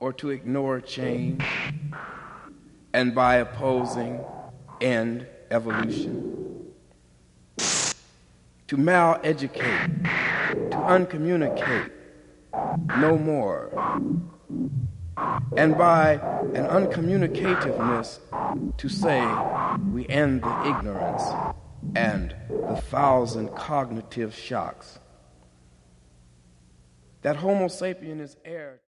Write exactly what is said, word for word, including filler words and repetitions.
or to ignore change, and by opposing end evolution. To mal-educate, to uncommunicate, no more. And by an uncommunicativeness to say we end the ignorance and the thousand cognitive shocks. That Homo sapien is heir